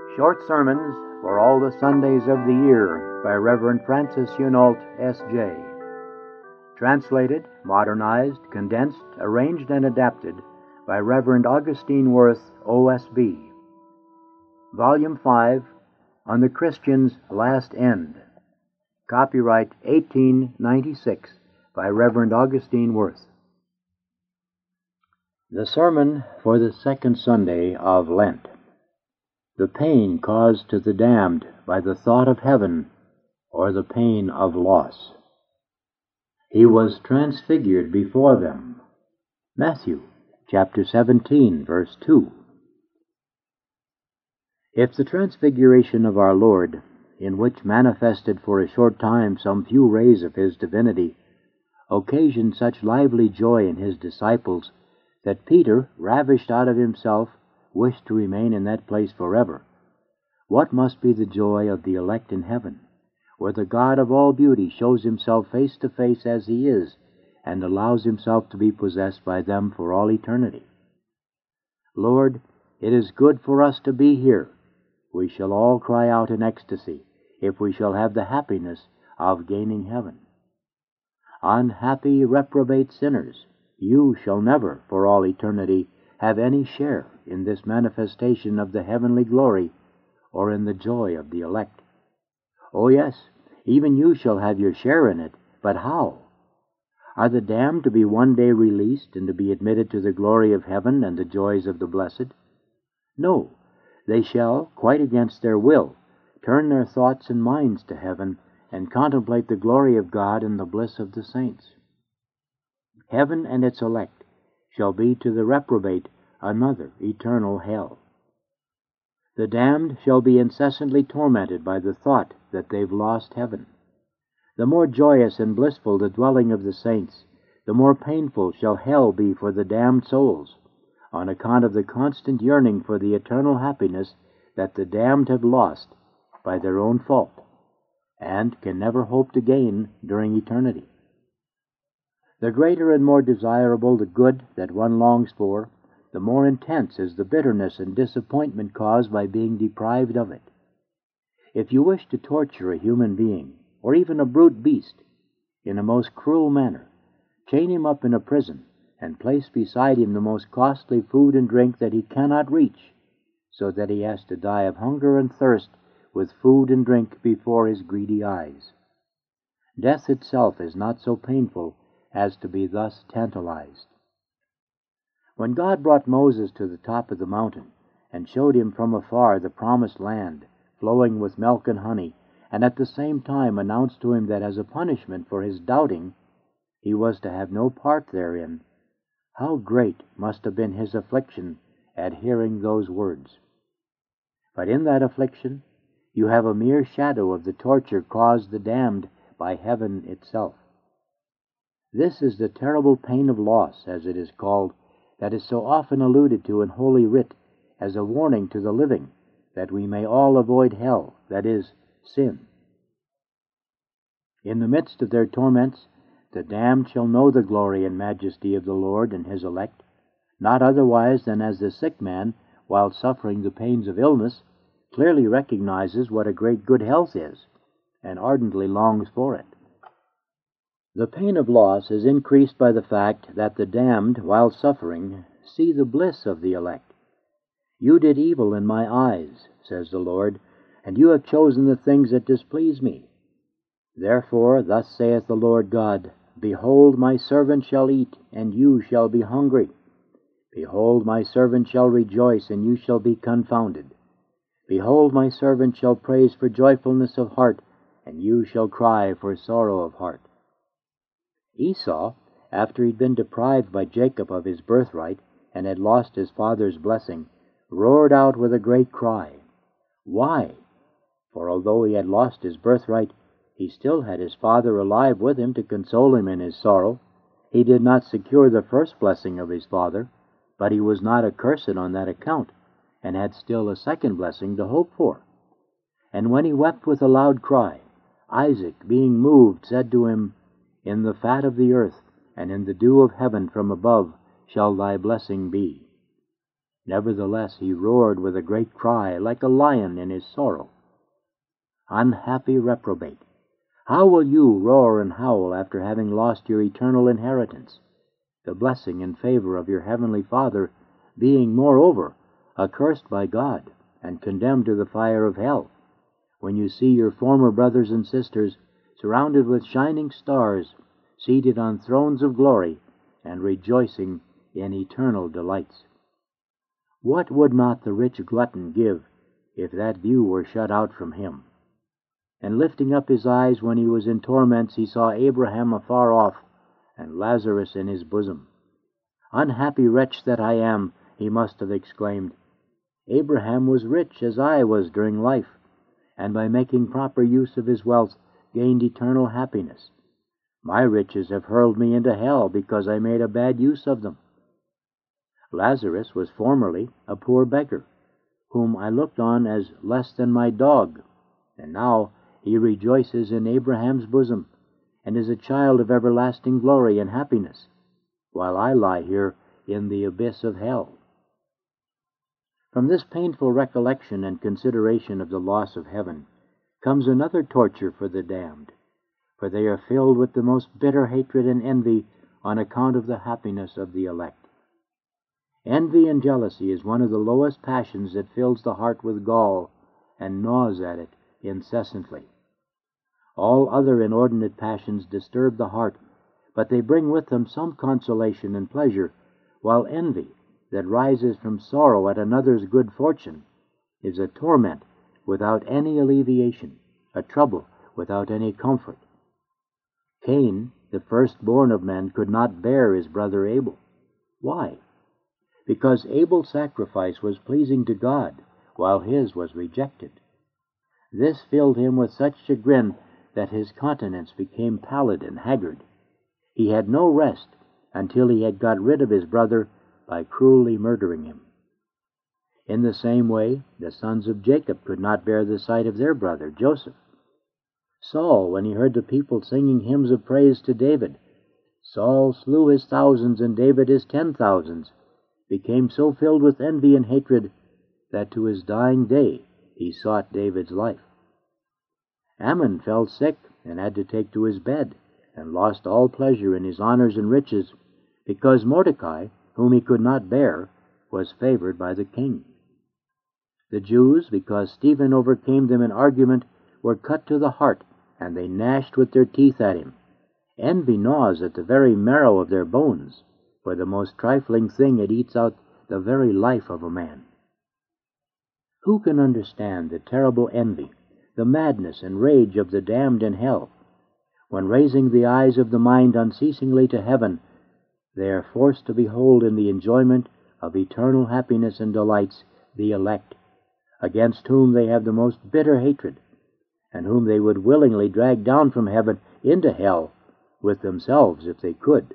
Short Sermons for All the Sundays of the Year by Reverend Francis Hunault, S.J. Translated, modernized, condensed, arranged, and adapted by Reverend Augustine Worth, O.S.B. Volume 5, On the Christian's Last End. Copyright 1896 by Reverend Augustine Worth. The Sermon for the Second Sunday of Lent. The pain caused to the damned by the thought of heaven, or the pain of loss. He was transfigured before them. Matthew chapter 17, verse 2. If the transfiguration of our Lord, in which manifested for a short time some few rays of his divinity, occasioned such lively joy in his disciples that Peter, ravished out of himself, wished to remain in that place forever, what must be the joy of the elect in heaven, where the God of all beauty shows himself face to face as he is, and allows himself to be possessed by them for all eternity? Lord, it is good for us to be here, we shall all cry out in ecstasy, if we shall have the happiness of gaining heaven. Unhappy reprobate sinners, you shall never, for all eternity, have any share in this manifestation of the heavenly glory, or in the joy of the elect. Oh yes, even you shall have your share in it, but how? Are the damned to be one day released and to be admitted to the glory of heaven and the joys of the blessed? No, they shall, quite against their will, turn their thoughts and minds to heaven and contemplate the glory of God and the bliss of the saints. Heaven and its elect shall be to the reprobate another eternal hell. The damned shall be incessantly tormented by the thought that they've lost heaven. The more joyous and blissful the dwelling of the saints, the more painful shall hell be for the damned souls, on account of the constant yearning for the eternal happiness that the damned have lost by their own fault, and can never hope to gain during eternity. The greater and more desirable the good that one longs for, the more intense is the bitterness and disappointment caused by being deprived of it. If you wish to torture a human being, or even a brute beast, in a most cruel manner, chain him up in a prison, and place beside him the most costly food and drink that he cannot reach, so that he has to die of hunger and thirst with food and drink before his greedy eyes. Death itself is not so painful as to be thus tantalized. When God brought Moses to the top of the mountain and showed him from afar the promised land, flowing with milk and honey, and at the same time announced to him that as a punishment for his doubting, he was to have no part therein, how great must have been his affliction at hearing those words. But in that affliction, you have a mere shadow of the torture caused the damned by heaven itself. This is the terrible pain of loss, as it is called, that is so often alluded to in Holy Writ as a warning to the living that we may all avoid hell, that is, sin. In the midst of their torments, the damned shall know the glory and majesty of the Lord and his elect, not otherwise than as the sick man, while suffering the pains of illness, clearly recognizes what a great good health is, and ardently longs for it. The pain of loss is increased by the fact that the damned, while suffering, see the bliss of the elect. You did evil in my eyes, says the Lord, and you have chosen the things that displease me. Therefore, thus saith the Lord God, Behold, my servant shall eat, and you shall be hungry. Behold, my servant shall rejoice, and you shall be confounded. Behold, my servant shall praise for joyfulness of heart, and you shall cry for sorrow of heart. Esau, after he'd been deprived by Jacob of his birthright, and had lost his father's blessing, roared out with a great cry. Why? For although he had lost his birthright, he still had his father alive with him to console him in his sorrow. He did not secure the first blessing of his father, but he was not accursed on that account, and had still a second blessing to hope for. And when he wept with a loud cry, Isaac, being moved, said to him, In the fat of the earth, and in the dew of heaven from above, shall thy blessing be. Nevertheless he roared with a great cry, like a lion in his sorrow. Unhappy reprobate! How will you roar and howl after having lost your eternal inheritance, the blessing and favor of your heavenly Father, being, moreover, accursed by God and condemned to the fire of hell, when you see your former brothers and sisters surrounded with shining stars, seated on thrones of glory, and rejoicing in eternal delights? What would not the rich glutton give if that view were shut out from him? And lifting up his eyes when he was in torments, he saw Abraham afar off, and Lazarus in his bosom. Unhappy wretch that I am, he must have exclaimed. Abraham was rich as I was during life, and by making proper use of his wealth gained eternal happiness. My riches have hurled me into hell because I made a bad use of them. Lazarus was formerly a poor beggar, whom I looked on as less than my dog, and now he rejoices in Abraham's bosom, and is a child of everlasting glory and happiness, while I lie here in the abyss of hell. From this painful recollection and consideration of the loss of heaven comes another torture for the damned, for they are filled with the most bitter hatred and envy on account of the happiness of the elect. Envy and jealousy is one of the lowest passions that fills the heart with gall and gnaws at it incessantly. All other inordinate passions disturb the heart, but they bring with them some consolation and pleasure, while envy, that rises from sorrow at another's good fortune, is a torment without any alleviation, a trouble without any comfort. Cain, the firstborn of men, could not bear his brother Abel. Why? Because Abel's sacrifice was pleasing to God, while his was rejected. This filled him with such chagrin that his countenance became pallid and haggard. He had no rest until he had got rid of his brother by cruelly murdering him. In the same way, the sons of Jacob could not bear the sight of their brother Joseph. Saul, when he heard the people singing hymns of praise to David, Saul slew his thousands and David his 10,000s, became so filled with envy and hatred that to his dying day he sought David's life. Ammon fell sick and had to take to his bed, and lost all pleasure in his honors and riches, because Mordecai, whom he could not bear, was favored by the king. The Jews, because Stephen overcame them in argument, were cut to the heart, and they gnashed with their teeth at him. Envy gnaws at the very marrow of their bones. For the most trifling thing it eats out the very life of a man. Who can understand the terrible envy, the madness and rage of the damned in hell, when raising the eyes of the mind unceasingly to heaven, they are forced to behold in the enjoyment of eternal happiness and delights the elect, against whom they have the most bitter hatred, and whom they would willingly drag down from heaven into hell with themselves if they could?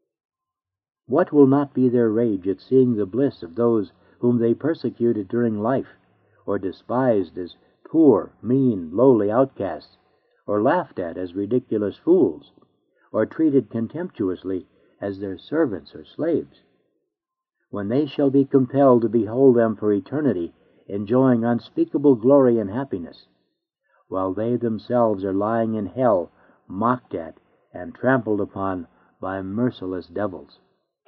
What will not be their rage at seeing the bliss of those whom they persecuted during life, or despised as poor, mean, lowly outcasts, or laughed at as ridiculous fools, or treated contemptuously as their servants or slaves, when they shall be compelled to behold them for eternity, enjoying unspeakable glory and happiness, while they themselves are lying in hell, mocked at and trampled upon by merciless devils?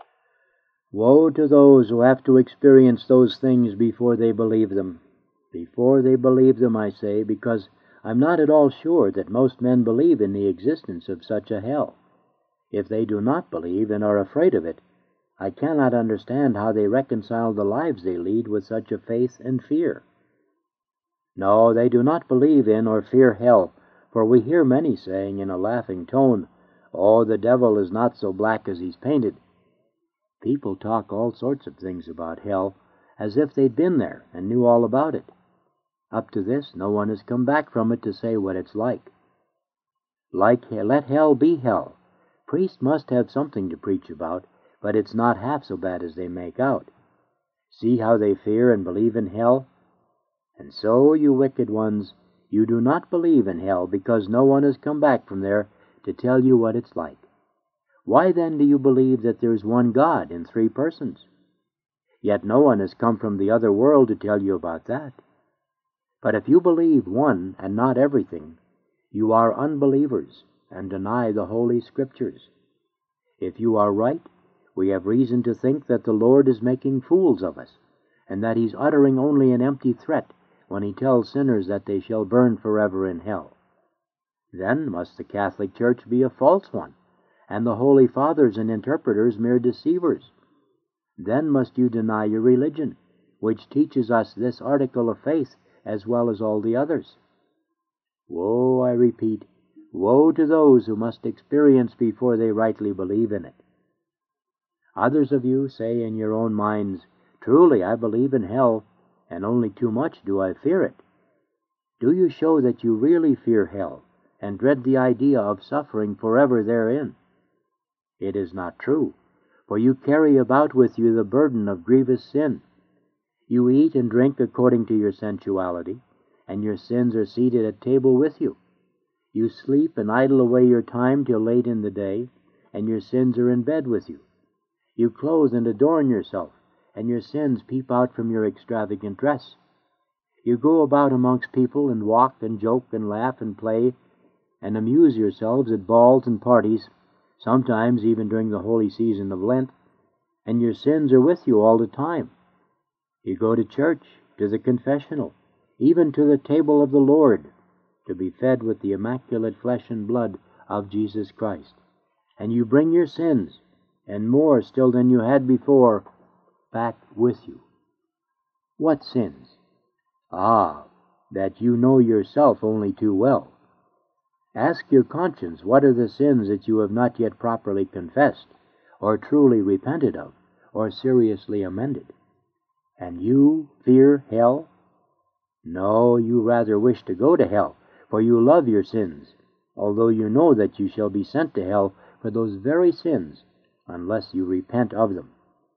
Woe to those who have to experience those things before they believe them. Before they believe them, I say, because I'm not at all sure that most men believe in the existence of such a hell. If they do not believe and are afraid of it, I cannot understand how they reconcile the lives they lead with such a faith and fear. No, they do not believe in or fear hell, for we hear many saying in a laughing tone, "Oh, the devil is not so black as he's painted." People talk all sorts of things about hell, as if they'd been there and knew all about it. Up to this, no one has come back from it to say what it's like. Let hell be hell. Priests must have something to preach about, but it's not half so bad as they make out. See how they fear and believe in hell? And so, you wicked ones, you do not believe in hell because no one has come back from there to tell you what it's like. Why then do you believe that there is one God in 3 persons? Yet no one has come from the other world to tell you about that. But if you believe one and not everything, you are unbelievers and deny the Holy Scriptures. If you are right, we have reason to think that the Lord is making fools of us, and that He's uttering only an empty threat when He tells sinners that they shall burn forever in hell. Then must the Catholic Church be a false one, and the Holy Fathers and interpreters mere deceivers. Then must you deny your religion, which teaches us this article of faith as well as all the others. Woe, I repeat, woe to those who must experience before they rightly believe in it. Others of you say in your own minds, "Truly, I believe in hell, and only too much do I fear it." Do you show that you really fear hell, and dread the idea of suffering forever therein? It is not true, for you carry about with you the burden of grievous sin. You eat and drink according to your sensuality, and your sins are seated at table with you. You sleep and idle away your time till late in the day, and your sins are in bed with you. You clothe and adorn yourself, and your sins peep out from your extravagant dress. You go about amongst people and walk and joke and laugh and play and amuse yourselves at balls and parties, sometimes even during the holy season of Lent, and your sins are with you all the time. You go to church, to the confessional, even to the table of the Lord, to be fed with the immaculate flesh and blood of Jesus Christ. And you bring your sins, and more still than you had before, back with you. What sins? Ah, that you know yourself only too well. Ask your conscience what are the sins that you have not yet properly confessed, or truly repented of, or seriously amended. And you fear hell? No, you rather wish to go to hell, for you love your sins, although you know that you shall be sent to hell for those very sins, unless you repent of them.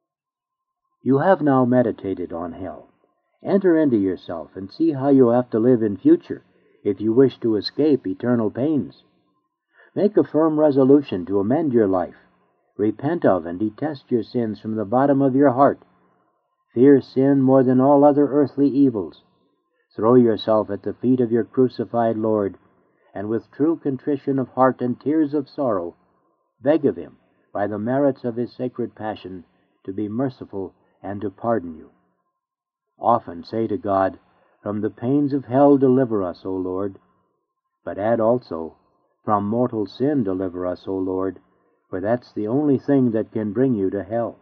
You have now meditated on hell. Enter into yourself and see how you have to live in future if you wish to escape eternal pains. Make a firm resolution to amend your life. Repent of and detest your sins from the bottom of your heart. Fear sin more than all other earthly evils. Throw yourself at the feet of your crucified Lord, and with true contrition of heart and tears of sorrow, beg of Him, by the merits of His sacred passion, to be merciful and to pardon you. Often say to God, "From the pains of hell deliver us, O Lord." But add also, "From mortal sin deliver us, O Lord," for that's the only thing that can bring you to hell.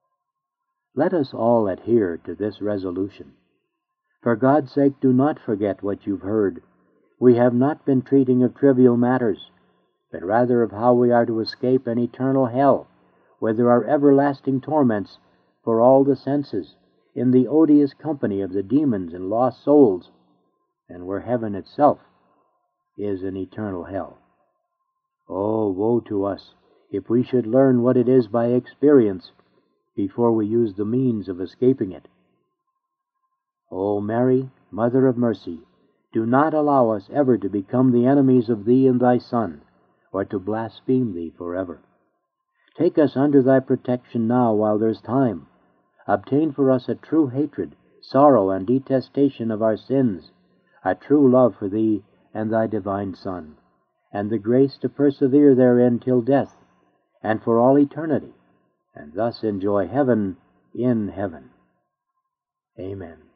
Let us all adhere to this resolution. For God's sake, do not forget what you've heard. We have not been treating of trivial matters, but rather of how we are to escape an eternal hell, where there are everlasting torments for all the senses, in the odious company of the demons and lost souls, and where heaven itself is an eternal hell. Oh, woe to us if we should learn what it is by experience before we use the means of escaping it. O Mary, Mother of Mercy, do not allow us ever to become the enemies of Thee and Thy Son, or to blaspheme Thee forever. Take us under Thy protection now while there's time. Obtain for us a true hatred, sorrow, and detestation of our sins, a true love for Thee and Thy divine Son, and the grace to persevere therein till death, and for all eternity, and thus enjoy heaven in heaven. Amen.